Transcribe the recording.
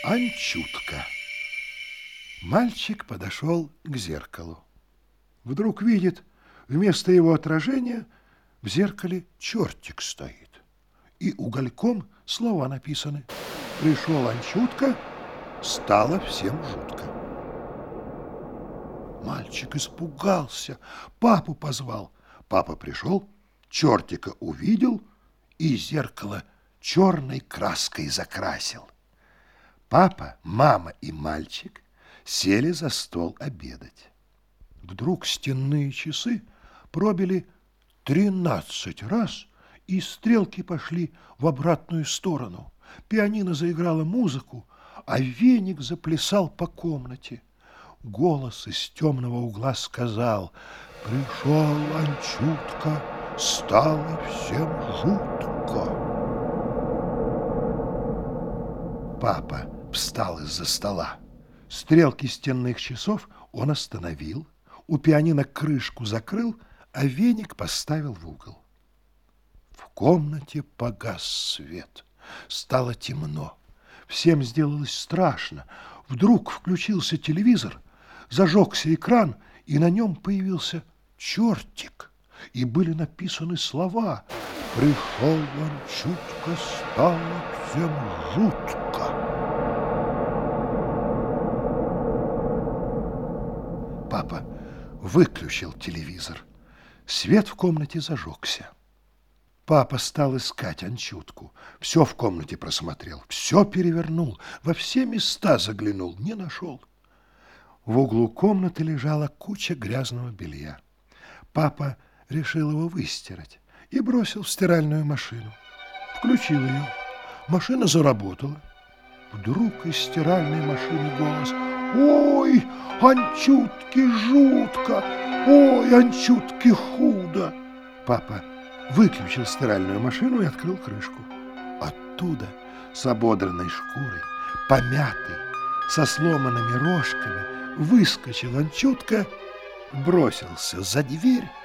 Анчутка. Мальчик подошел к зеркалу. Вдруг видит, вместо его отражения в зеркале чертик стоит. И угольком слова написаны. Пришел Анчутка, стало всем жутко. Мальчик испугался, папу позвал. Папа пришел, чертика увидел и зеркало черной краской закрасил. Папа, мама и мальчик сели за стол обедать. Вдруг стенные часы пробили 13 раз, и стрелки пошли в обратную сторону. Пианино заиграло музыку, а веник заплясал по комнате. Голос из темного угла сказал: «Пришел Анчутка, стало всем жутко». Папа встал из-за стола. Стрелки стенных часов он остановил, у пианино крышку закрыл, а веник поставил в угол. В комнате погас свет. Стало темно. Всем сделалось страшно. Вдруг включился телевизор, зажегся экран, и на нем появился чертик. И были написаны слова: «Пришел Анчутка, стало всем жутко». Папа выключил телевизор. Свет в комнате зажегся. Папа стал искать Анчутку. Все в комнате просмотрел, все перевернул, во все места заглянул, не нашел. В углу комнаты лежала куча грязного белья. Папа решил его выстирать и бросил в стиральную машину. Включил ее. Машина заработала. Вдруг из стиральной машины голос: «Ой, Анчутке жутко! Ой, Анчутке худо!» Папа выключил стиральную машину и открыл крышку. Оттуда, с ободранной шкурой, помятой, со сломанными рожками, выскочил Анчутка, бросился за дверь